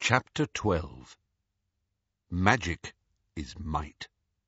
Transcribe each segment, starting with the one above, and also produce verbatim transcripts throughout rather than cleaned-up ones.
Chapter twelve. Magic is Might.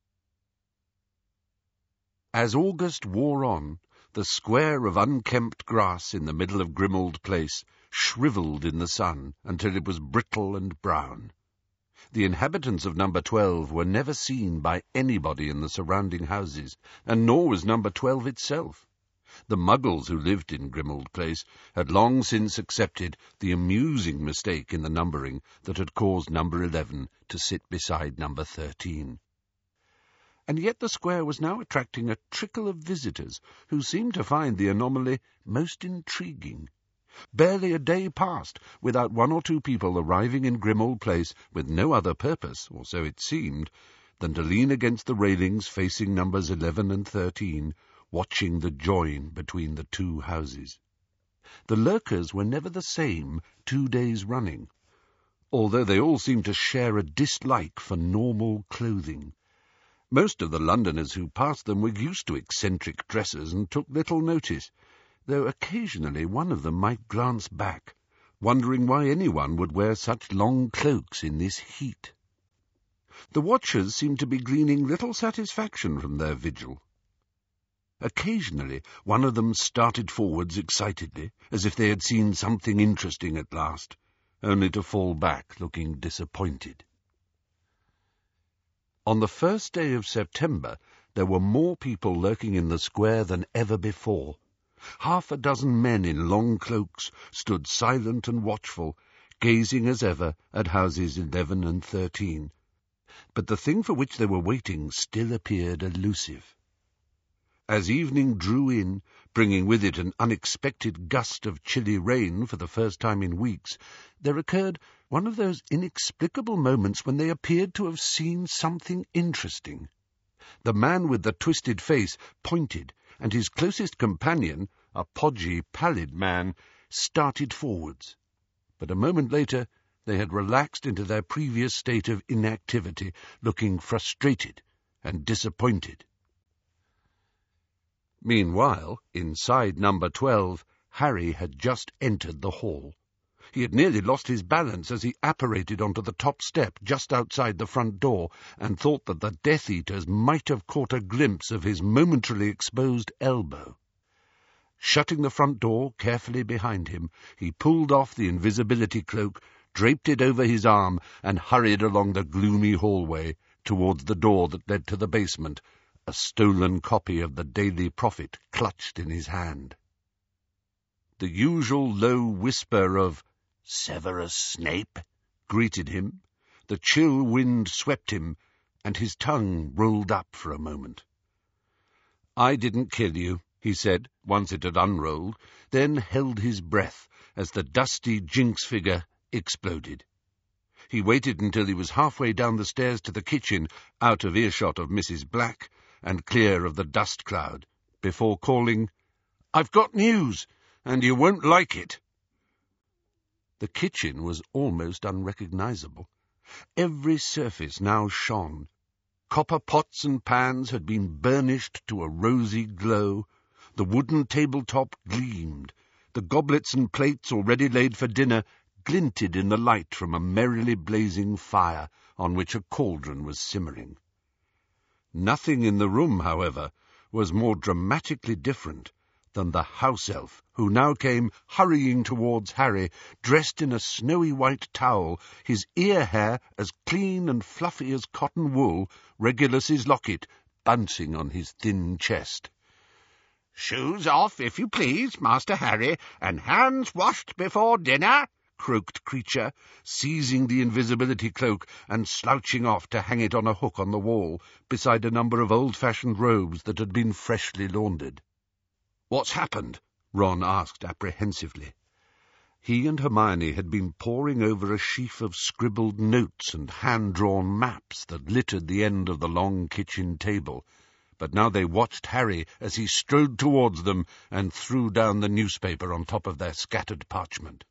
As August wore on, the square of unkempt grass in the middle of Grimmauld Place shrivelled in the sun until it was brittle and brown. The inhabitants of number twelve were never seen by anybody in the surrounding houses, and nor was number twelve itself. The Muggles who lived in Grimmauld Place had long since accepted the amusing mistake in the numbering that had caused number eleven to sit beside number thirteen. And yet the square was now attracting a trickle of visitors who seemed to find the anomaly most intriguing. Barely a day passed without one or two people arriving in Grimmauld Place with no other purpose, or so it seemed, than to lean against the railings facing numbers eleven and thirteen, watching the join between the two houses. The lurkers were never the same two days running, although they all seemed to share a dislike for normal clothing. Most of the Londoners who passed them were used to eccentric dresses and took little notice, though occasionally one of them might glance back, wondering why anyone would wear such long cloaks in this heat. The watchers seemed to be gleaning little satisfaction from their vigil. Occasionally one of them started forwards excitedly, as if they had seen something interesting at last, only to fall back looking disappointed. On the first day of September there were more people lurking in the square than ever before. Half a dozen men in long cloaks stood silent and watchful, gazing as ever at houses eleven and thirteen. But the thing for which they were waiting still appeared elusive. As evening drew in, bringing with it an unexpected gust of chilly rain for the first time in weeks, there occurred one of those inexplicable moments when they appeared to have seen something interesting. The man with the twisted face pointed, and his closest companion, a podgy, pallid man, started forwards. But a moment later they had relaxed into their previous state of inactivity, looking frustrated and disappointed. Meanwhile, inside number twelve, Harry had just entered the hall. He had nearly lost his balance as he apparated onto the top step just outside the front door, and thought that the Death Eaters might have caught a glimpse of his momentarily exposed elbow. Shutting the front door carefully behind him, he pulled off the invisibility cloak, draped it over his arm, and hurried along the gloomy hallway towards the door that led to the basement, a stolen copy of the Daily Prophet clutched in his hand. The usual low whisper of "Severus Snape" greeted him, the chill wind swept him, and his tongue rolled up for a moment. "I didn't kill you," he said, once it had unrolled, then held his breath as the dusty Jinx figure exploded. He waited until he was halfway down the stairs to the kitchen, out of earshot of Missus Black, and clear of the dust cloud, before calling, "I've got news, and you won't like it." The kitchen was almost unrecognizable. Every surface now shone. Copper pots and pans had been burnished to a rosy glow. The wooden tabletop gleamed. The goblets and plates already laid for dinner glinted in the light from a merrily blazing fire on which a cauldron was simmering. Nothing in the room, however, was more dramatically different than the house-elf, who now came hurrying towards Harry, dressed in a snowy white towel, his ear-hair as clean and fluffy as cotton wool, Regulus's locket bouncing on his thin chest. "Shoes off, if you please, Master Harry, and hands washed before dinner," croaked Creature, seizing the invisibility cloak and slouching off to hang it on a hook on the wall, beside a number of old-fashioned robes that had been freshly laundered. "What's happened?" Ron asked apprehensively. He and Hermione had been poring over a sheaf of scribbled notes and hand-drawn maps that littered the end of the long kitchen table, but now they watched Harry as he strode towards them and threw down the newspaper on top of their scattered parchment.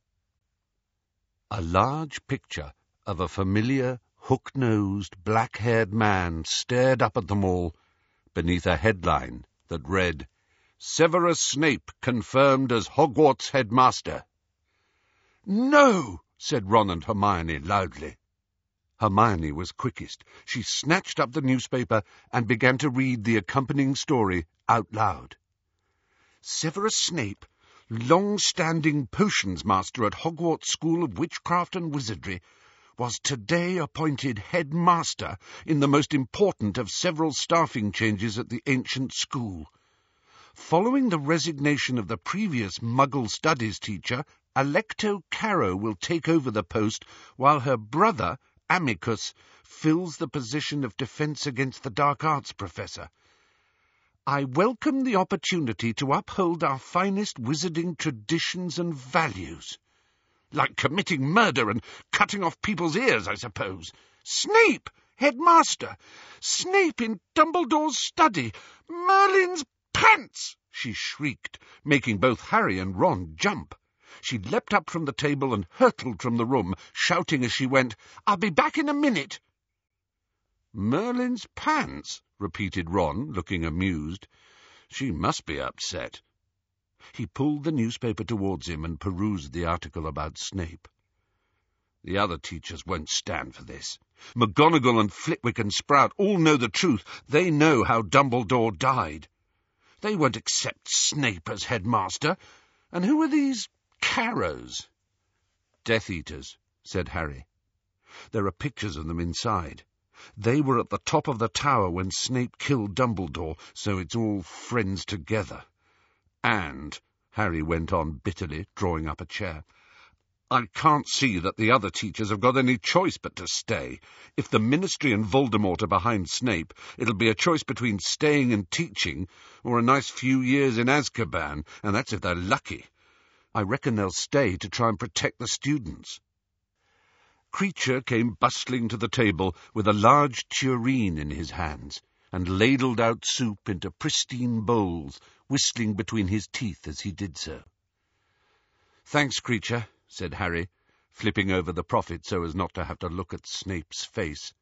A large picture of a familiar, hook-nosed, black-haired man stared up at them all beneath a headline that read, "Severus Snape confirmed as Hogwarts headmaster." "No!" said Ron and Hermione loudly. Hermione was quickest. She snatched up the newspaper and began to read the accompanying story out loud. Severus Snape, long-standing potions master at Hogwarts School of Witchcraft and Wizardry, was today appointed headmaster in the most important of several staffing changes at the ancient school. Following the resignation of the previous Muggle Studies teacher, Alecto Carrow will take over the post, while her brother, Amicus, fills the position of Defence Against the Dark Arts professor. I welcome the opportunity to uphold our finest wizarding traditions and values. Like committing murder and cutting off people's ears, I suppose. Snape, headmaster! Snape in Dumbledore's study! Merlin's pants! She shrieked, making both Harry and Ron jump. She leapt up from the table and hurtled from the room, shouting as she went, "I'll be back in a minute." Merlin's pants? Repeated Ron, looking amused. She must be upset. He pulled the newspaper towards him and perused the article about Snape. The other teachers won't stand for this. McGonagall and Flitwick and Sprout all know the truth. They know how Dumbledore died. They won't accept Snape as headmaster. And who are these Carrows? Death Eaters, said Harry. There are pictures of them inside. They were at the top of the tower when Snape killed Dumbledore, so it's all friends together. And, Harry went on bitterly, drawing up a chair, I can't see that the other teachers have got any choice but to stay. If the Ministry and Voldemort are behind Snape, it'll be a choice between staying and teaching or a nice few years in Azkaban, and that's if they're lucky. I reckon they'll stay to try and protect the students. Kreacher came bustling to the table with a large tureen in his hands, and ladled out soup into pristine bowls, whistling between his teeth as he did so. "Thanks, Kreacher," said Harry, flipping over the Prophet so as not to have to look at Snape's face.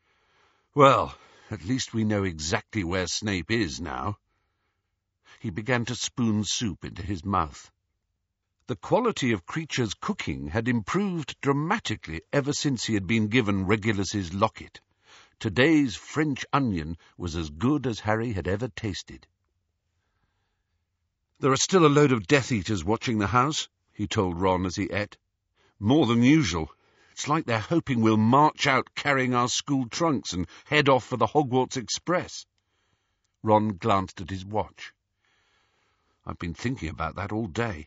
"Well, at least we know exactly where Snape is now." He began to spoon soup into his mouth. The quality of Kreacher's cooking had improved dramatically ever since he had been given Regulus's locket. Today's French onion was as good as Harry had ever tasted. "There are still a load of Death Eaters watching the house," he told Ron as he ate. "More than usual. It's like they're hoping we'll march out carrying our school trunks and head off for the Hogwarts Express." Ron glanced at his watch. "I've been thinking about that all day.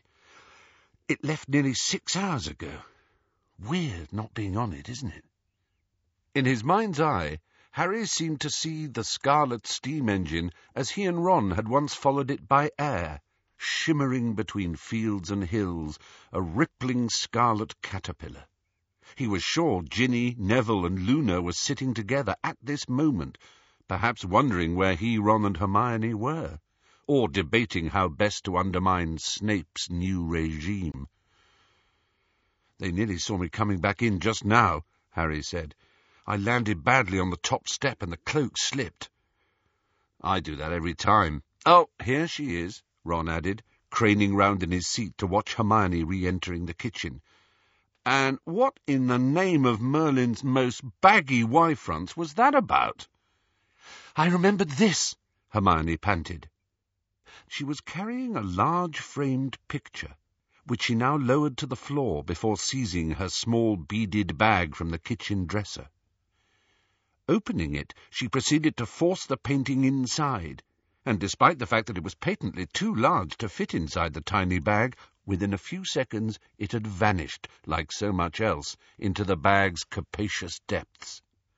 It left nearly six hours ago. Weird not being on it, isn't it?" In his mind's eye, Harry seemed to see the scarlet steam engine as he and Ron had once followed it by air, shimmering between fields and hills, a rippling scarlet caterpillar. He was sure Ginny, Neville, and Luna were sitting together at this moment, perhaps wondering where he, Ron, and Hermione were, or debating how best to undermine Snape's new regime. "They nearly saw me coming back in just now," Harry said. "I landed badly on the top step and the cloak slipped." "I do that every time." "Oh, here she is," Ron added, craning round in his seat to watch Hermione re-entering the kitchen. "And what in the name of Merlin's most baggy Y-fronts was that about?" "I remembered this," Hermione panted. She was carrying a large-framed picture, which she now lowered to the floor before seizing her small beaded bag from the kitchen dresser. Opening it, she proceeded to force the painting inside, and despite the fact that it was patently too large to fit inside the tiny bag, within a few seconds it had vanished, like so much else, into the bag's capacious depths.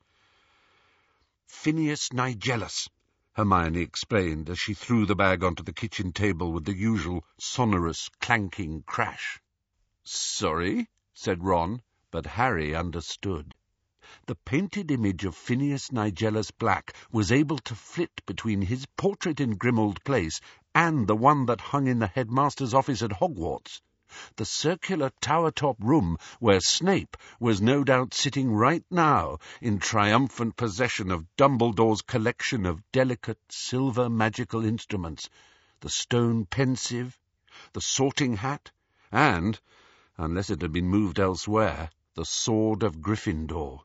"Phineas Nigellus," Hermione explained as she threw the bag onto the kitchen table with the usual sonorous, clanking crash. "Sorry," said Ron, but Harry understood. The painted image of Phineas Nigellus Black was able to flit between his portrait in Grimmauld Place and the one that hung in the headmaster's office at Hogwarts. The circular tower-top room where Snape was no doubt sitting right now in triumphant possession of Dumbledore's collection of delicate silver magical instruments, the stone pensieve, the sorting hat, and, unless it had been moved elsewhere, the sword of Gryffindor.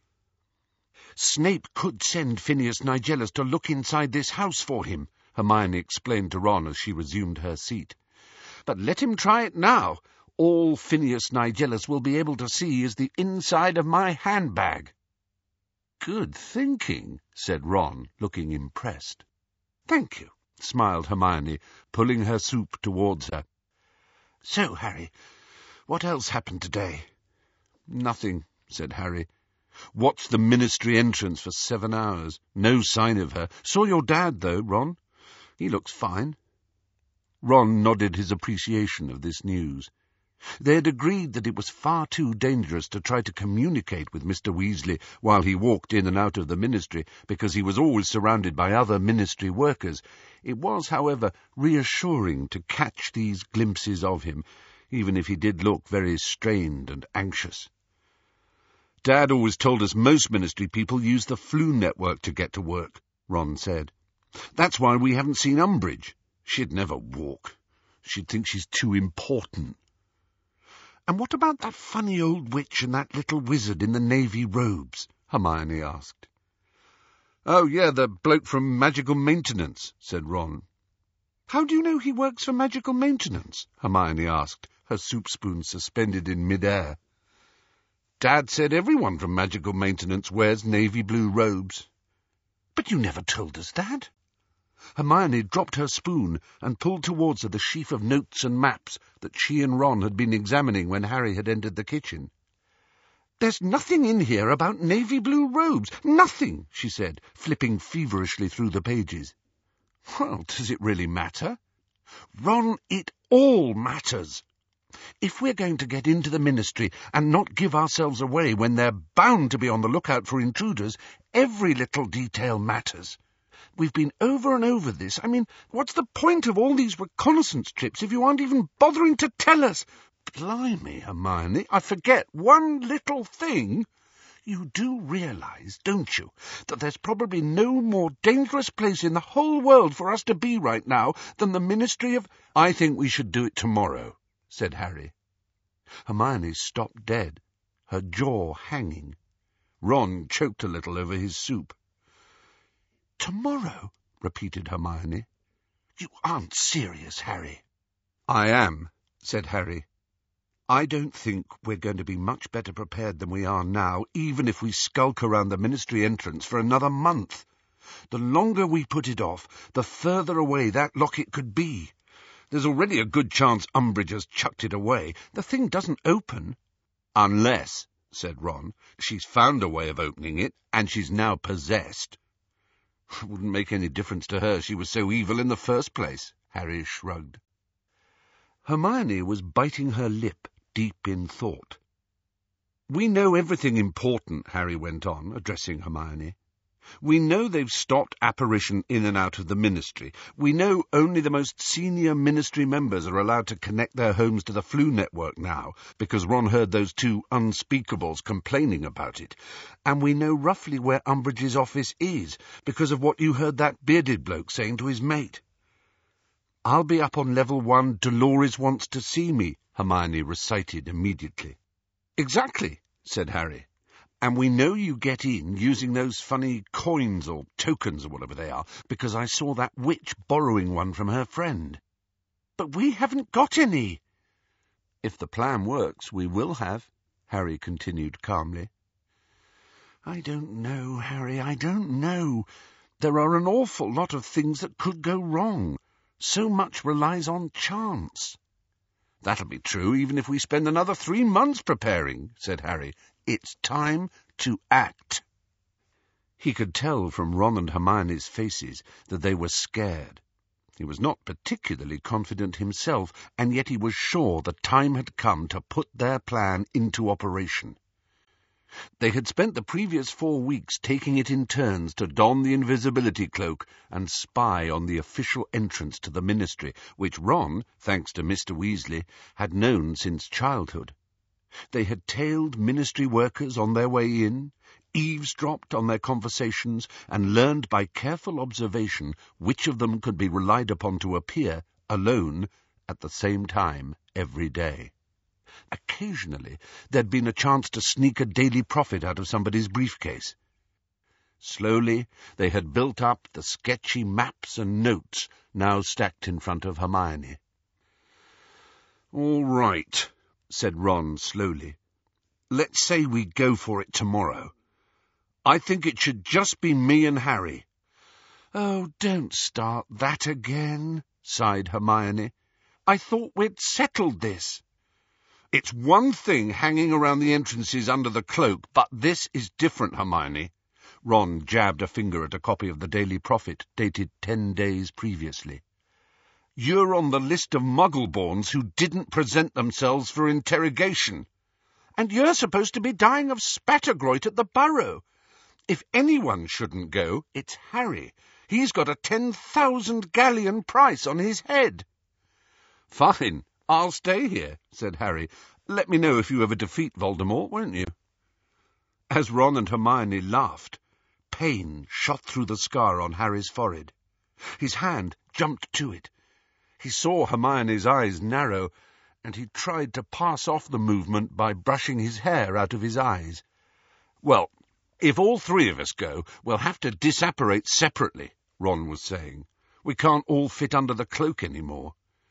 "Snape could send Phineas Nigellus to look inside this house for him," Hermione explained to Ron as she resumed her seat. "But let him try it now. All Phineas Nigellus will be able to see is the inside of my handbag." "Good thinking," said Ron, looking impressed. "Thank you," smiled Hermione, pulling her soup towards her. "So, Harry, what else happened today?" "Nothing," said Harry. "Watched the Ministry entrance for seven hours. No sign of her. Saw your dad, though, Ron. He looks fine." Ron nodded his appreciation of this news. They had agreed that it was far too dangerous to try to communicate with Mister Weasley while he walked in and out of the Ministry, because he was always surrounded by other Ministry workers. It was, however, reassuring to catch these glimpses of him, even if he did look very strained and anxious. "Dad always told us most Ministry people use the Floo network to get to work," Ron said. "That's why we haven't seen Umbridge. She'd never walk. She'd think she's too important." "And what about that funny old witch and that little wizard in the navy robes?" Hermione asked. "Oh, yeah, the bloke from Magical Maintenance," said Ron. "How do you know he works for Magical Maintenance?" Hermione asked, her soup spoon suspended in mid-air. "Dad said everyone from Magical Maintenance wears navy blue robes." "But you never told us that." Hermione dropped her spoon and pulled towards her the sheaf of notes and maps that she and Ron had been examining when Harry had entered the kitchen. "There's nothing in here about navy blue robes. Nothing," she said, flipping feverishly through the pages. "Well, does it really matter?" "Ron, it all matters. If we're going to get into the Ministry and not give ourselves away when they're bound to be on the lookout for intruders, every little detail matters. We've been over and over this. I mean, what's the point of all these reconnaissance trips if you aren't even bothering to tell us?" "Blimey, Hermione, I forget one little thing. You do realise, don't you, that there's probably no more dangerous place in the whole world for us to be right now than the Ministry of—" "I think we should do it tomorrow," said Harry. Hermione stopped dead, her jaw hanging. Ron choked a little over his soup. "Tomorrow?" repeated Hermione. "You aren't serious, Harry." "I am," said Harry. "I don't think we're going to be much better prepared than we are now, even if we skulk around the Ministry entrance for another month. The longer we put it off, the further away that locket could be. There's already a good chance Umbridge has chucked it away. The thing doesn't open." "Unless," said Ron, "she's found a way of opening it, and she's now possessed." "It wouldn't make any difference to her. She was so evil in the first place," Harry shrugged. Hermione was biting her lip, deep in thought. "We know everything important," Harry went on, addressing Hermione. "We know they've stopped apparition in and out of the Ministry. We know only the most senior Ministry members are allowed to connect their homes to the Floo network now, because Ron heard those two unspeakables complaining about it. And we know roughly where Umbridge's office is, because of what you heard that bearded bloke saying to his mate." "I'll be up on level one, Dolores wants to see me," Hermione recited immediately. "Exactly," said Harry. "And we know you get in using those funny coins or tokens or whatever they are, because I saw that witch borrowing one from her friend." "But we haven't got any." "If the plan works, we will have," Harry continued calmly. "I don't know, Harry, I don't know. There are an awful lot of things that could go wrong. So much relies on chance." "That'll be true even if we spend another three months preparing," said Harry. "It's time to act." He could tell from Ron and Hermione's faces that they were scared. He was not particularly confident himself, and yet he was sure the time had come to put their plan into operation. They had spent the previous four weeks taking it in turns to don the invisibility cloak and spy on the official entrance to the Ministry, which Ron, thanks to Mister Weasley, had known since childhood. They had tailed Ministry workers on their way in, eavesdropped on their conversations, and learned by careful observation which of them could be relied upon to appear, alone, at the same time every day. Occasionally, there'd been a chance to sneak a daily profit out of somebody's briefcase. Slowly, they had built up the sketchy maps and notes now stacked in front of Hermione. "All right," said Ron slowly. "Let's say we go for it tomorrow. I think it should just be me and Harry." "Oh, don't start that again," sighed Hermione. "I thought we'd settled this." "It's one thing hanging around the entrances under the cloak, but this is different, Hermione." Ron jabbed a finger at a copy of the Daily Prophet, dated ten days previously. "You're on the list of Muggleborns who didn't present themselves for interrogation. And you're supposed to be dying of spattergroit at the Burrow. If anyone shouldn't go, it's Harry. He's got a ten thousand galleon price on his head." "Fine, I'll stay here," said Harry. "Let me know if you ever defeat Voldemort, won't you?" As Ron and Hermione laughed, pain shot through the scar on Harry's forehead. His hand jumped to it. He saw Hermione's eyes narrow, and he tried to pass off the movement by brushing his hair out of his eyes. "Well, if all three of us go, we'll have to disapparate separately," Ron was saying. "We can't all fit under the cloak any more."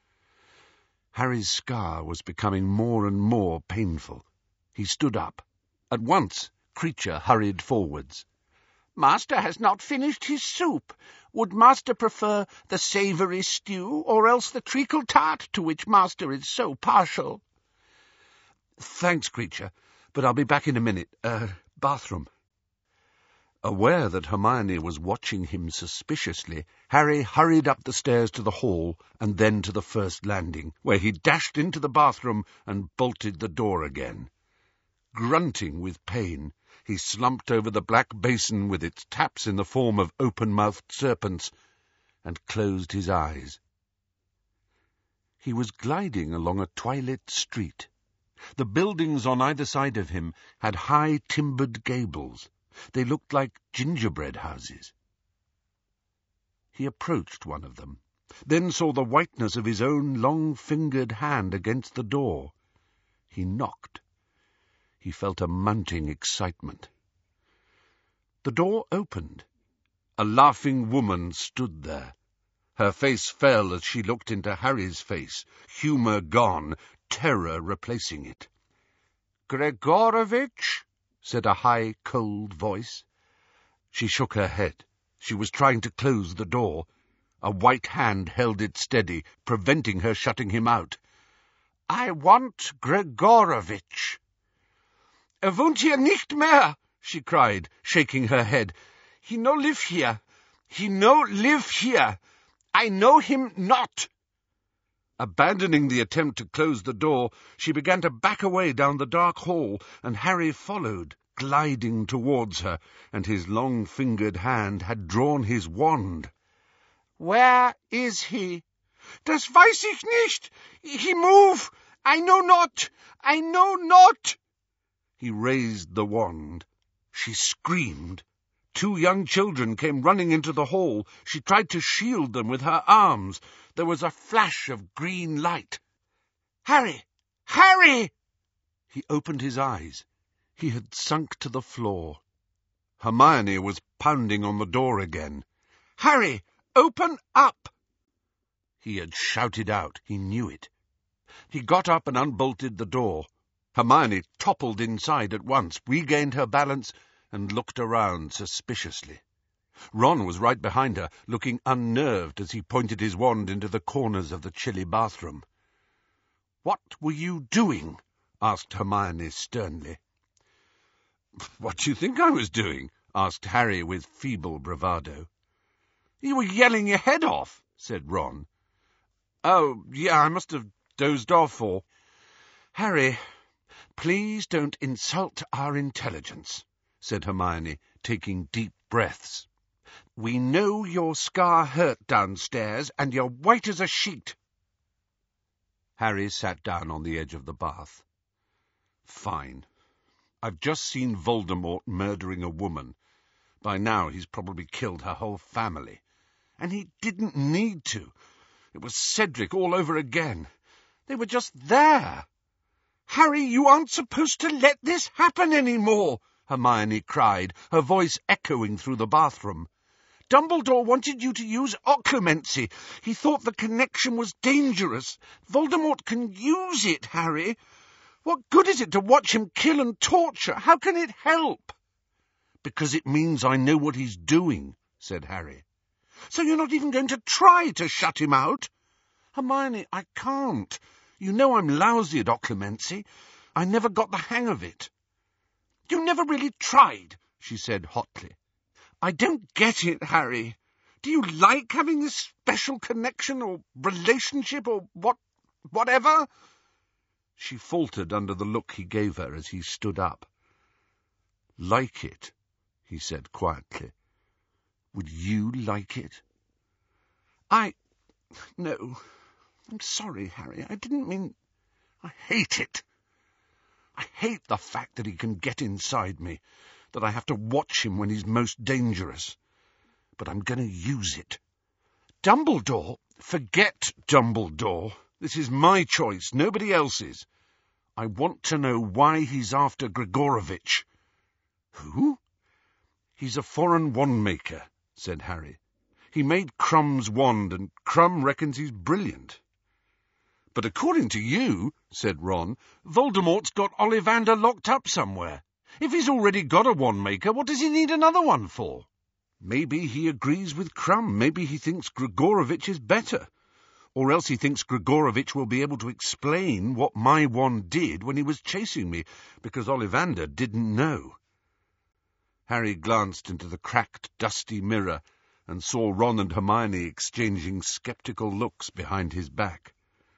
Harry's scar was becoming more and more painful. He stood up. At once, Kreacher hurried forwards. "Master has not finished his soup. Would Master prefer the savoury stew, or else the treacle tart, to which Master is so partial?" "Thanks, Kreacher, but I'll be back in a minute. Uh, bathroom." Aware that Hermione was watching him suspiciously, Harry hurried up the stairs to the hall and then to the first landing, where he dashed into the bathroom and bolted the door again. Grunting with pain, he slumped over the black basin with its taps in the form of open-mouthed serpents and closed his eyes. He was gliding along a twilit street. The buildings on either side of him had high timbered gables. They looked like gingerbread houses. He approached one of them, then saw the whiteness of his own long-fingered hand against the door. He knocked. He felt a mounting excitement. The door opened. A laughing woman stood there. Her face fell as she looked into Harry's face, humour gone, terror replacing it. "Gregorovitch?" said a high, cold voice. She shook her head. She was trying to close the door. A white hand held it steady, preventing her shutting him out. "I want Gregorovitch." "Er wohnt hier nicht mehr," she cried, shaking her head. "He no live here. He no live here. I know him not." Abandoning the attempt to close the door, she began to back away down the dark hall, and Harry followed, gliding towards her, and his long-fingered hand had drawn his wand. "Where is he?" "Das weiß ich nicht. He move. I know not. I know not." He raised the wand. She screamed. Two young children came running into the hall. She tried to shield them with her arms. There was a flash of green light. "Harry! Harry!" He opened his eyes. He had sunk to the floor. Hermione was pounding on the door again. "Harry, open up!" He had shouted out. He knew it. He got up and unbolted the door. Hermione toppled inside at once, regained her balance, and looked around suspiciously. Ron was right behind her, looking unnerved as he pointed his wand into the corners of the chilly bathroom. "What were you doing?" asked Hermione sternly. "What do you think I was doing?" asked Harry with feeble bravado. "You were yelling your head off," said Ron. "Oh, yeah, I must have dozed off or—" "Harry, please don't insult our intelligence," said Hermione, taking deep breaths. "We know your scar hurt downstairs, and you're white as a sheet." Harry sat down on the edge of the bath. "Fine. I've just seen Voldemort murdering a woman. By now he's probably killed her whole family. And he didn't need to. It was Cedric all over again. They were just there. "Harry, you aren't supposed to let this happen anymore," Hermione cried, her voice echoing through the bathroom. "Dumbledore wanted you to use occlumency. He thought the connection was dangerous. Voldemort can use it, Harry. What good is it to watch him kill and torture? How can it help?" "Because it means I know what he's doing," said Harry. "So you're not even going to try to shut him out?" "Hermione, I can't. You know I'm lousy at occlumency. I never got the hang of it." "You never really tried," she said hotly. "I don't get it, Harry. Do you like having this special connection or relationship or what, whatever?" She faltered under the look he gave her as he stood up. "Like it," he said quietly. "Would you like it?" I... No. I'm sorry, Harry. I didn't mean... I hate it. I hate the fact that he can get inside me, that I have to watch him when he's most dangerous. But I'm going to use it. Dumbledore? Forget Dumbledore. This is my choice, nobody else's. I want to know why he's after Grigorovich." "Who?" "He's a foreign wand-maker," said Harry. "He made Crumb's wand, and Crumb reckons he's brilliant." "But according to you," said Ron, "Voldemort's got Ollivander locked up somewhere. If he's already got a wand-maker, what does he need another one for?" "Maybe he agrees with Crumb. Maybe he thinks Grigorovich is better. Or else he thinks Grigorovich will be able to explain what my wand did when he was chasing me, because Ollivander didn't know." Harry glanced into the cracked, dusty mirror and saw Ron and Hermione exchanging sceptical looks behind his back.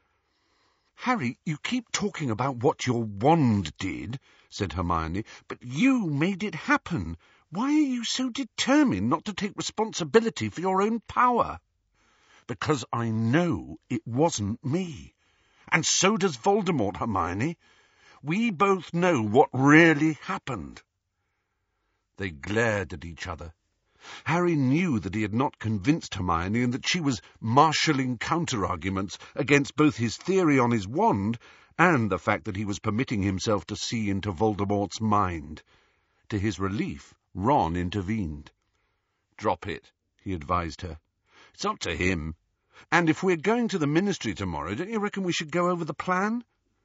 "Harry, you keep talking about what your wand did," said Hermione, "but you made it happen. Why are you so determined not to take responsibility for your own power?" "Because I know it wasn't me. And so does Voldemort, Hermione. We both know what really happened." They glared at each other. Harry knew that he had not convinced Hermione and that she was marshalling counter-arguments against both his theory on his wand and the fact that he was permitting himself to see into Voldemort's mind. To his relief, Ron intervened. "Drop it," he advised her. "It's up to him. And if we're going to the Ministry tomorrow, don't you reckon we should go over the plan?"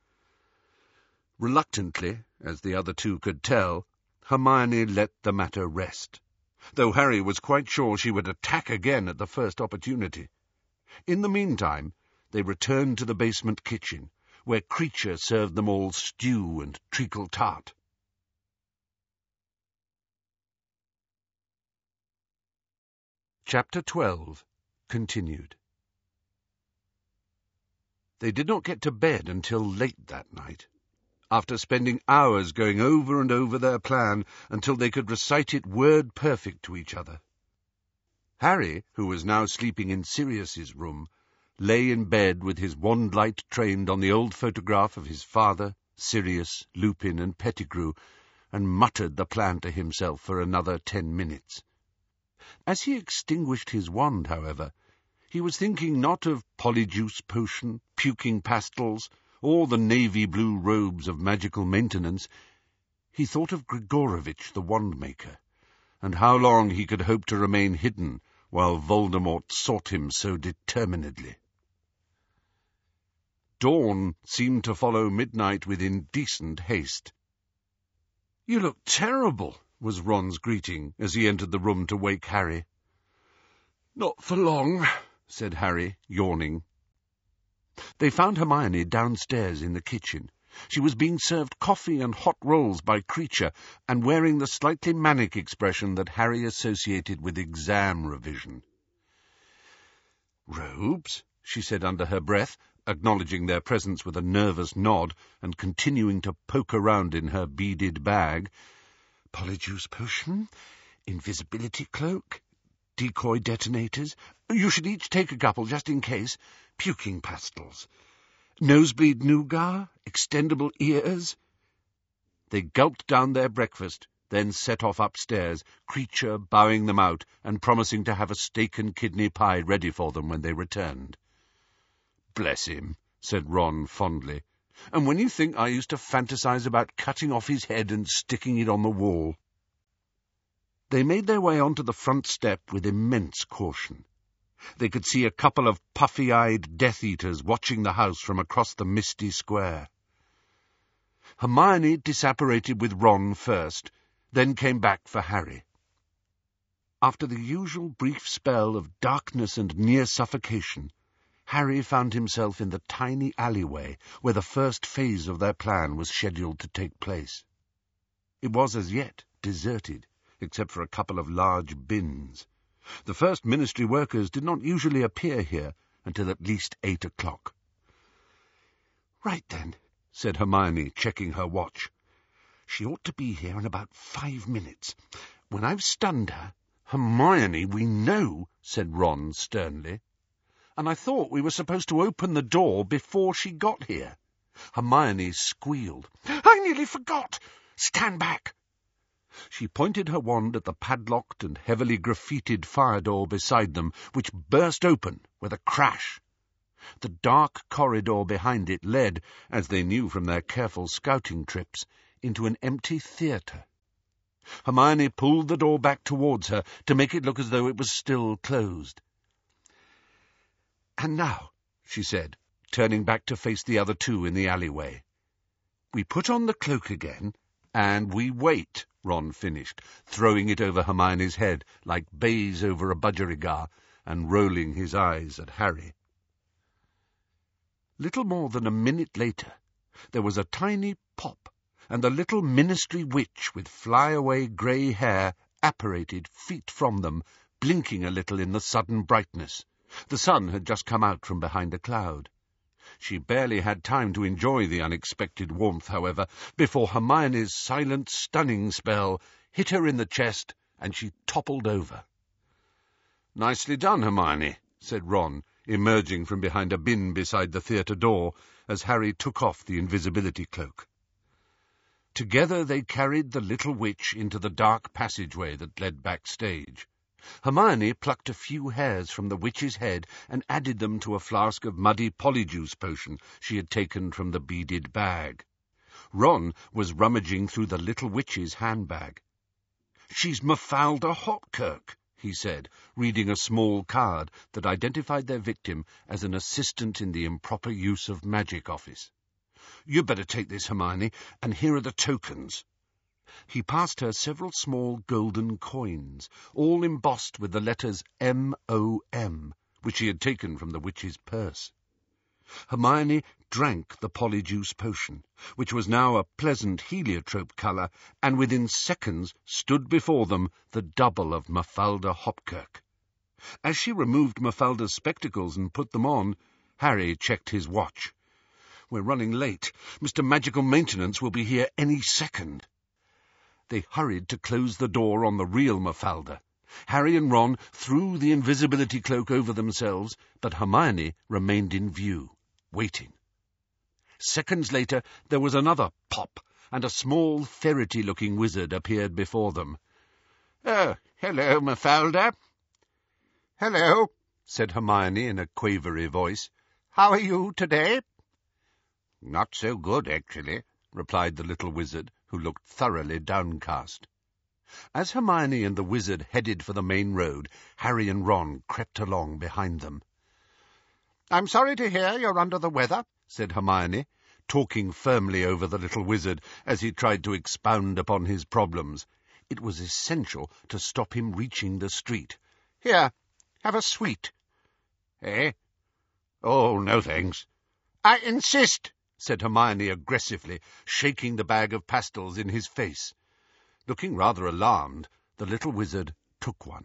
Reluctantly, as the other two could tell, Hermione let the matter rest, though Harry was quite sure she would attack again at the first opportunity. In the meantime, they returned to the basement kitchen, where Kreacher served them all stew and treacle tart. Chapter twelve. Continued. They did not get to bed until late that night, after spending hours going over and over their plan until they could recite it word-perfect to each other. Harry, who was now sleeping in Sirius's room, lay in bed with his wand light trained on the old photograph of his father, Sirius, Lupin, and Pettigrew, and muttered the plan to himself for another ten minutes. As he extinguished his wand, however, he was thinking not of Polyjuice Potion, puking pastils, or the navy-blue robes of magical maintenance. He thought of Grigorovich the wand-maker, and how long he could hope to remain hidden while Voldemort sought him so determinedly. Dawn seemed to follow midnight with indecent haste. "You look terrible," was Ron's greeting as he entered the room to wake Harry. "Not for long," said Harry, yawning. They found Hermione downstairs in the kitchen. She was being served coffee and hot rolls by Kreacher, and wearing the slightly manic expression that Harry associated with exam revision. "Robes?" she said under her breath, acknowledging their presence with a nervous nod and continuing to poke around in her beaded bag. "Polyjuice Potion? Invisibility cloak? Decoy detonators? You should each take a couple, just in case. Puking pastils. Nosebleed nougat? Extendable ears?" They gulped down their breakfast, then set off upstairs, Kreacher bowing them out and promising to have a steak and kidney pie ready for them when they returned. "Bless him," said Ron fondly. And when you think I used to fantasize about cutting off his head and sticking it on the wall." They made their way onto the front step with immense caution. They could see a couple of puffy-eyed Death-Eaters watching the house from across the misty square. Hermione disapparated with Ron first, then came back for Harry. After the usual brief spell of darkness and near suffocation, Harry found himself in the tiny alleyway where the first phase of their plan was scheduled to take place. It was as yet deserted, except for a couple of large bins. The first ministry workers did not usually appear here until at least eight o'clock. "Right then," said Hermione, checking her watch. "She ought to be here in about five minutes. When I've stunned her—" "Hermione, we know," said Ron sternly. "And I thought we were supposed to open the door before she got here." Hermione squealed. "I nearly forgot! Stand back!" She pointed her wand at the padlocked and heavily graffitied fire door beside them, which burst open with a crash. The dark corridor behind it led, as they knew from their careful scouting trips, into an empty theatre. Hermione pulled the door back towards her to make it look as though it was still closed. "And now," she said, turning back to face the other two in the alleyway, "we put on the cloak again, and we wait," Ron finished, throwing it over Hermione's head like baize over a budgerigar, and rolling his eyes at Harry. Little more than a minute later, there was a tiny pop, and the little ministry witch with fly-away grey hair apparated feet from them, blinking a little in the sudden brightness. The sun had just come out from behind a cloud. She barely had time to enjoy the unexpected warmth, however, before Hermione's silent stunning spell hit her in the chest, and she toppled over. "Nicely done, Hermione," said Ron, emerging from behind a bin beside the theatre door, as Harry took off the invisibility cloak. Together they carried the little witch into the dark passageway that led backstage. Hermione plucked a few hairs from the witch's head and added them to a flask of muddy polyjuice potion she had taken from the beaded bag. Ron was rummaging through the little witch's handbag. "She's Mafalda Hopkirk," he said, reading a small card that identified their victim as an assistant in the improper use of magic office. "You'd better take this, Hermione, and here are the tokens." He passed her several small golden coins, all embossed with the letters M O M, which he had taken from the witch's purse. Hermione drank the polyjuice potion, which was now a pleasant heliotrope colour, and within seconds stood before them the double of Mafalda Hopkirk. As she removed Mafalda's spectacles and put them on, Harry checked his watch. "We're running late. Mister Magical Maintenance will be here any second." They hurried to close the door on the real Mafalda. Harry and Ron threw the invisibility cloak over themselves, but Hermione remained in view, waiting. Seconds later there was another pop, and a small ferrety-looking wizard appeared before them. "Oh, hello, Mafalda." "Hello," said Hermione in a quavery voice. "How are you today?" "Not so good, actually," replied the little wizard, who looked thoroughly downcast. As Hermione and the wizard headed for the main road, Harry and Ron crept along behind them. "I'm sorry to hear you're under the weather," said Hermione, talking firmly over the little wizard as he tried to expound upon his problems. It was essential to stop him reaching the street. "Here, have a sweet." "Eh? Oh, no thanks." "I insist," said Hermione aggressively, shaking the bag of pastels in his face. Looking rather alarmed, the little wizard took one.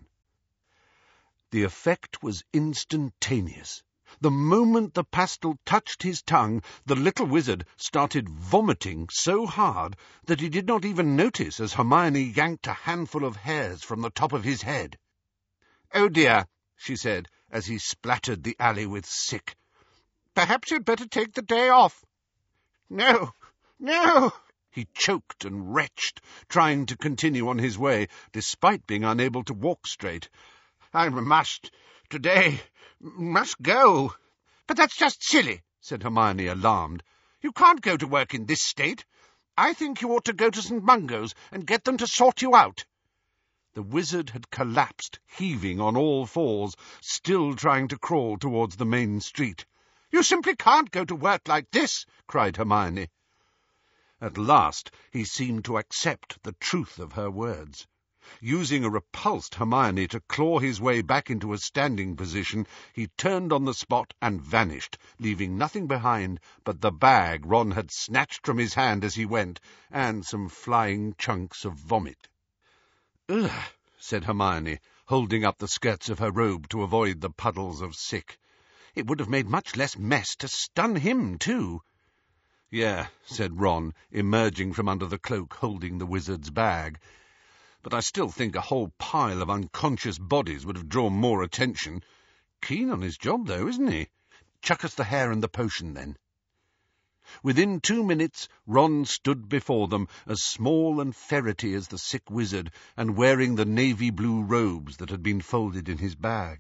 The effect was instantaneous. The moment the pastel touched his tongue, the little wizard started vomiting so hard that he did not even notice as Hermione yanked a handful of hairs from the top of his head. "Oh dear," she said, as he splattered the alley with sick. "Perhaps you'd better take the day off." "No, no!" He choked and retched, trying to continue on his way, despite being unable to walk straight. "I must, today, must go." "But that's just silly," said Hermione, alarmed. You can't go to work in this state. I think you ought to go to Saint Mungo's and get them to sort you out." The wizard had collapsed, heaving on all fours, still trying to crawl towards the main street. "You simply can't go to work like this," cried Hermione. At last he seemed to accept the truth of her words. Using a repulsed Hermione to claw his way back into a standing position, he turned on the spot and vanished, leaving nothing behind but the bag Ron had snatched from his hand as he went, and some flying chunks of vomit. "Ugh," said Hermione, holding up the skirts of her robe to avoid the puddles of sick. "It would have made much less mess to stun him, too." "Yeah," said Ron, emerging from under the cloak holding the wizard's bag. "But I still think a whole pile of unconscious bodies would have drawn more attention. Keen on his job, though, isn't he? Chuck us the hair and the potion, then." Within two minutes Ron stood before them, as small and ferrety as the sick wizard, and wearing the navy-blue robes that had been folded in his bag.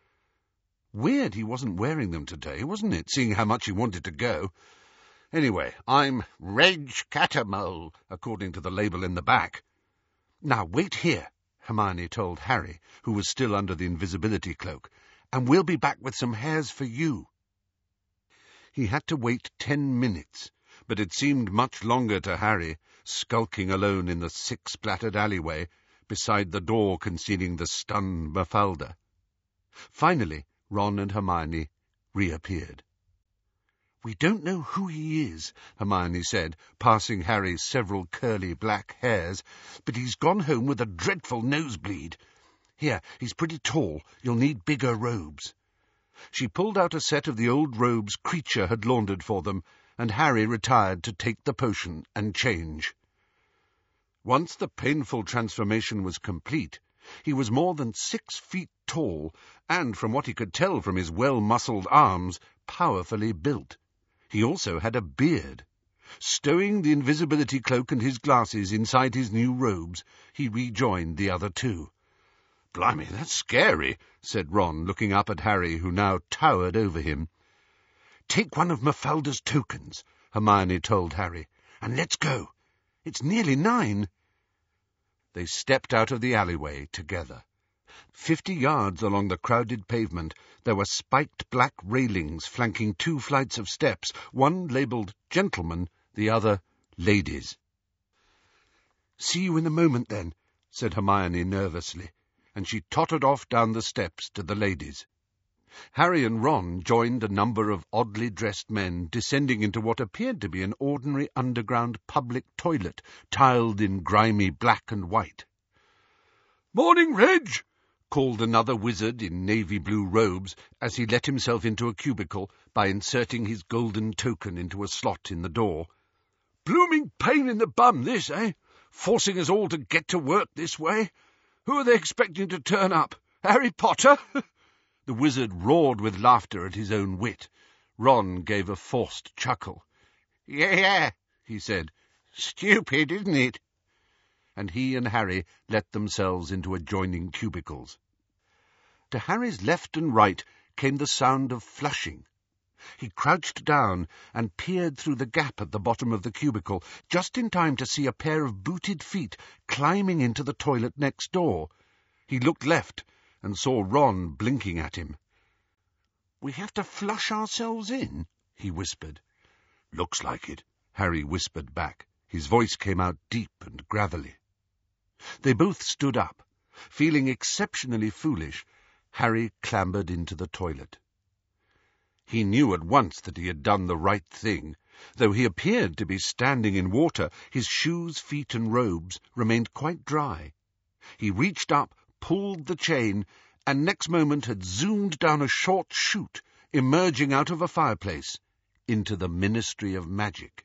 Weird he wasn't wearing them today, wasn't it, seeing how much he wanted to go? Anyway, I'm Reg Catamole, according to the label in the back. "Now wait here," Hermione told Harry, who was still under the invisibility cloak, "and we'll be back with some hairs for you." He had to wait ten minutes, but it seemed much longer to Harry, skulking alone in the sick-splattered alleyway, beside the door concealing the stunned Mafalda. Finally, Ron and Hermione reappeared. "We don't know who he is," Hermione said, passing Harry several curly black hairs, "but he's gone home with a dreadful nosebleed. Here, he's pretty tall. You'll need bigger robes." She pulled out a set of the old robes Creature had laundered for them, and Harry retired to take the potion and change. Once the painful transformation was complete, he was more than six feet tall, and, from what he could tell from his well-muscled arms, powerfully built. He also had a beard. Stowing the invisibility cloak and his glasses inside his new robes, he rejoined the other two. "Blimey, that's scary," said Ron, looking up at Harry, who now towered over him. "Take one of Mafalda's tokens," Hermione told Harry, "and let's go. It's nearly nine." They stepped out of the alleyway together. Fifty yards along the crowded pavement there were spiked black railings flanking two flights of steps, one labelled Gentlemen, the other Ladies. "See you in a moment, then," said Hermione nervously, and she tottered off down the steps to the Ladies. Harry and Ron joined a number of oddly dressed men descending into what appeared to be an ordinary underground public toilet, tiled in grimy black and white. "Morning, Reg!" called another wizard in navy-blue robes as he let himself into a cubicle by inserting his golden token into a slot in the door. "Blooming pain in the bum, this, eh? Forcing us all to get to work this way. Who are they expecting to turn up? Harry Potter?" The wizard roared with laughter at his own wit. Ron gave a forced chuckle. "Yeah, yeah," he said. "Stupid, isn't it?" And he and Harry let themselves into adjoining cubicles. To Harry's left and right came the sound of flushing. He crouched down and peered through the gap at the bottom of the cubicle, just in time to see a pair of booted feet climbing into the toilet next door. He looked left and saw Ron blinking at him. "We have to flush ourselves in?" he whispered. "Looks like it," Harry whispered back. His voice came out deep and gravelly. They both stood up. Feeling exceptionally foolish, Harry clambered into the toilet. He knew at once that he had done the right thing. Though he appeared to be standing in water, his shoes, feet, and robes remained quite dry. He reached up, pulled the chain, and next moment had zoomed down a short chute, emerging out of a fireplace, into the Ministry of Magic.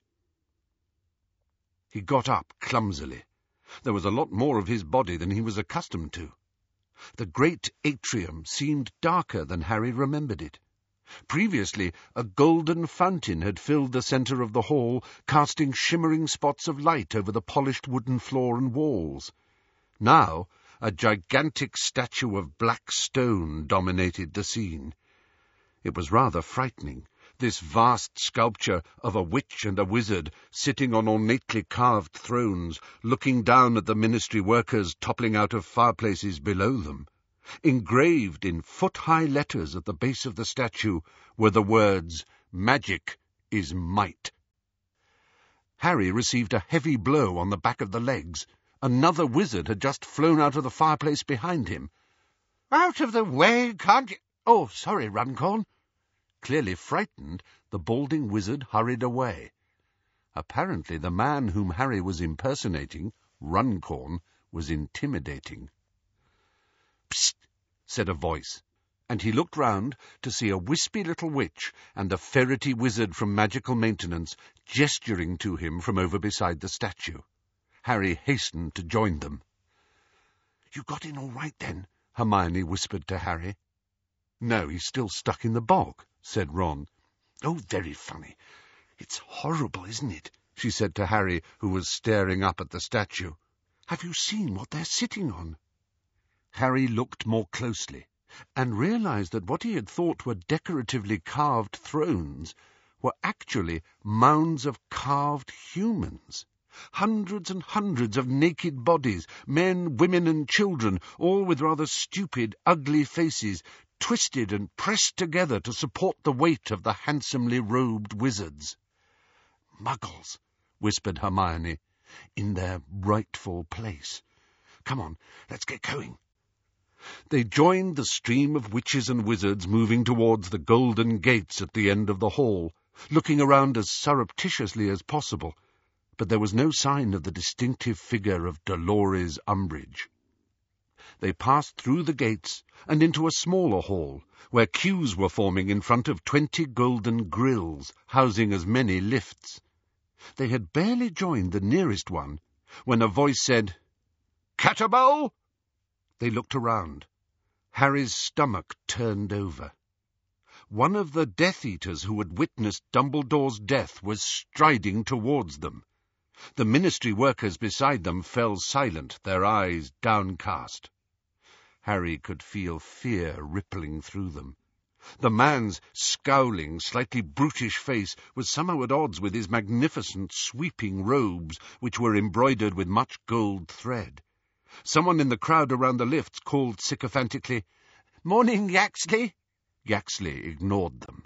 He got up clumsily. There was a lot more of his body than he was accustomed to. The great atrium seemed darker than Harry remembered it. Previously, a golden fountain had filled the centre of the hall, casting shimmering spots of light over the polished wooden floor and walls. Now, a gigantic statue of black stone dominated the scene. It was rather frightening, This vast sculpture of a witch and a wizard sitting on ornately carved thrones, looking down at the ministry workers toppling out of fireplaces below them. Engraved in foot-high letters at the base of the statue were the words, "Magic is might." Harry received a heavy blow on the back of the legs. Another wizard had just flown out of the fireplace behind him. "Out of the way, can't you—" "Oh, sorry, Runcorn." Clearly frightened, the balding wizard hurried away. Apparently the man whom Harry was impersonating, Runcorn, was intimidating. "Psst," said a voice, and he looked round to see a wispy little witch and a ferrety wizard from Magical Maintenance gesturing to him from over beside the statue. Harry hastened to join them. "You got in all right, then?" Hermione whispered to Harry. "No, he's still stuck in the bog," said Ron. "Oh, very funny. It's horrible, isn't it?" she said to Harry, who was staring up at the statue. "Have you seen what they're sitting on?" Harry looked more closely, and realized that what he had thought were decoratively carved thrones were actually mounds of carved humans. Hundreds and hundreds of naked bodies, men, women and children, all with rather stupid, ugly faces, twisted and pressed together to support the weight of the handsomely robed wizards. "Muggles," whispered Hermione, "in their rightful place. Come on, let's get going." They joined the stream of witches and wizards moving towards the golden gates at the end of the hall, looking around as surreptitiously as possible, but there was no sign of the distinctive figure of Dolores Umbridge. They passed through the gates and into a smaller hall, where queues were forming in front of twenty golden grills, housing as many lifts. They had barely joined the nearest one, when a voice said, "Cattermole!" They looked around. Harry's stomach turned over. One of the Death Eaters who had witnessed Dumbledore's death was striding towards them. The ministry workers beside them fell silent, their eyes downcast. Harry could feel fear rippling through them. The man's scowling, slightly brutish face was somehow at odds with his magnificent, sweeping robes, which were embroidered with much gold thread. Someone in the crowd around the lifts called sycophantically, "Morning, Yaxley." Yaxley ignored them.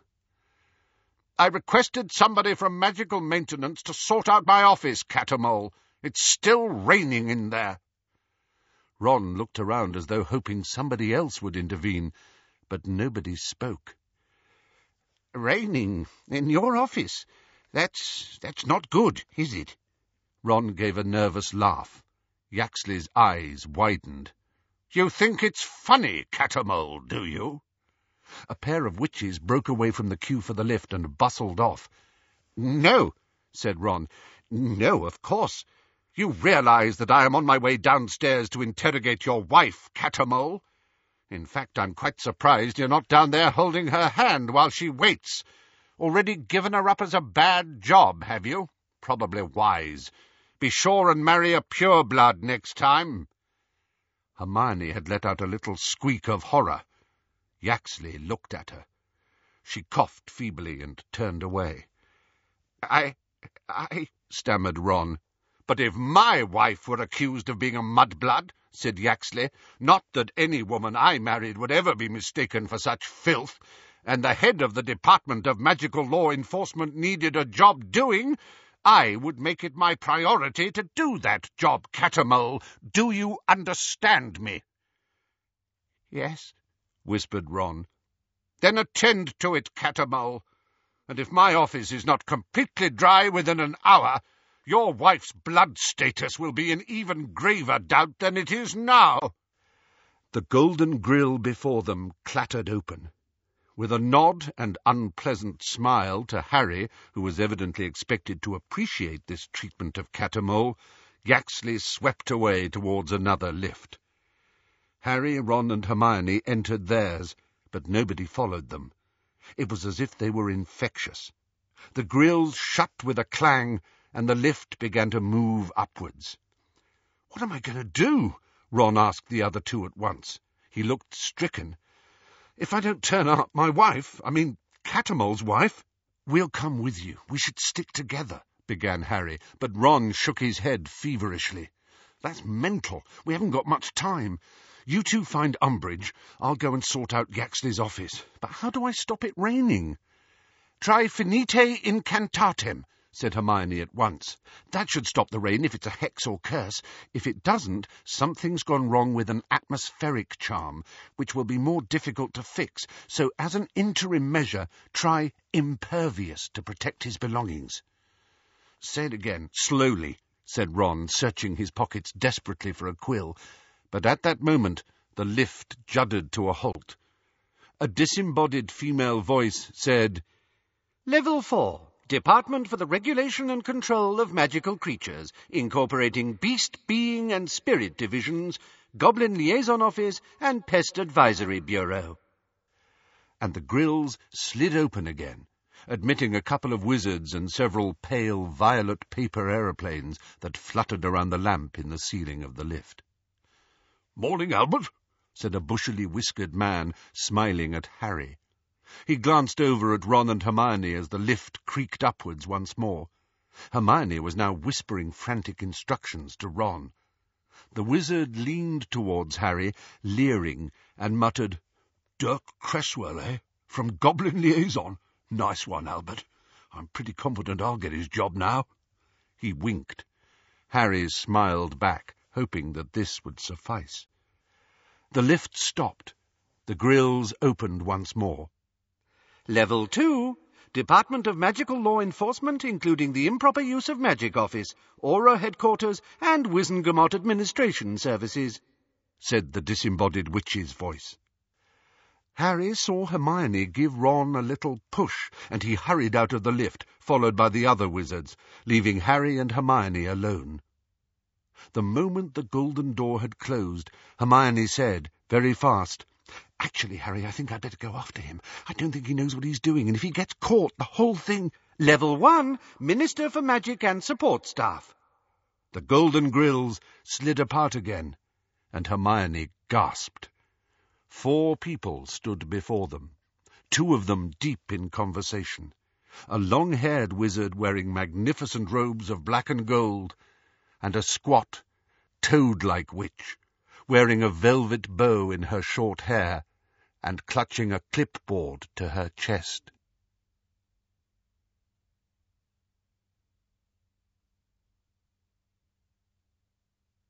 "I requested somebody from Magical Maintenance to sort out my office, Cattermole. It's still raining in there." Ron looked around as though hoping somebody else would intervene, but nobody spoke. "Raining in your office? That's, that's not good, is it?" Ron gave a nervous laugh. Yaxley's eyes widened. "You think it's funny, Cattermole, do you?" A pair of witches broke away from the queue for the lift and bustled off. "No," said Ron. "No, of course. You realize that I am on my way downstairs to interrogate your wife, Cattermole. In fact, I'm quite surprised you're not down there holding her hand while she waits. Already given her up as a bad job, have you? Probably wise. Be sure and marry a pureblood next time." Hermione had let out a little squeak of horror. Yaxley looked at her. She coughed feebly and turned away. I... I... stammered Ron. "But if my wife were accused of being a mudblood," said Yaxley, "not that any woman I married would ever be mistaken for such filth, and the head of the Department of Magical Law Enforcement needed a job doing, I would make it my priority to do that job, Cattermole. Do you understand me?" "Yes," whispered Ron. "Then attend to it, Cattermole. And if my office is not completely dry within an hour, your wife's blood status will be in even graver doubt than it is now." The golden grill before them clattered open. With a nod and unpleasant smile to Harry, who was evidently expected to appreciate this treatment of Cattermole, Yaxley swept away towards another lift. Harry, Ron and Hermione entered theirs, but nobody followed them. It was as if they were infectious. The grills shut with a clang, and the lift began to move upwards. "What am I going to do?" Ron asked the other two at once. He looked stricken. "If I don't turn up, my wife, I mean Cattermole's wife—" "We'll come with you. We should stick together," began Harry, but Ron shook his head feverishly. "That's mental. We haven't got much time. You two find Umbridge. I'll go and sort out Yaxley's office. But how do I stop it raining?" "Try Finite Incantatem," said Hermione at once. "That should stop the rain if it's a hex or curse. If it doesn't, something's gone wrong with an atmospheric charm, which will be more difficult to fix. So as an interim measure, try Impervious to protect his belongings." "Say it again, slowly," said Ron, searching his pockets desperately for a quill. But at that moment the lift juddered to a halt. A disembodied female voice said, "Level four. Department for the Regulation and Control of Magical Creatures, incorporating Beast, Being and Spirit Divisions, Goblin Liaison Office and Pest Advisory Bureau." And the grills slid open again, admitting a couple of wizards and several pale violet paper aeroplanes that fluttered around the lamp in the ceiling of the lift. "Morning, Albert," said a bushily whiskered man, smiling at Harry. He glanced over at Ron and Hermione as the lift creaked upwards once more. Hermione was now whispering frantic instructions to Ron. The wizard leaned towards Harry, leering, and muttered, "Dirk Cresswell, eh? From Goblin Liaison? Nice one, Albert. I'm pretty confident I'll get his job now." He winked. Harry smiled back, hoping that this would suffice. The lift stopped. The grills opened once more. "Level two. Department of Magical Law Enforcement, including the Improper Use of Magic Office, Aura Headquarters, and Wizengamot Administration Services," said the disembodied witch's voice. Harry saw Hermione give Ron a little push, and he hurried out of the lift, followed by the other wizards, leaving Harry and Hermione alone. The moment the golden door had closed, Hermione said, very fast, "Actually, Harry, I think I'd better go after him. I don't think he knows what he's doing, and if he gets caught, the whole thing—" "Level one, Minister for Magic and Support Staff." The golden grills slid apart again, and Hermione gasped. Four people stood before them, two of them deep in conversation. A long-haired wizard wearing magnificent robes of black and gold, and a squat, toad-like witch, wearing a velvet bow in her short hair and clutching a clipboard to her chest.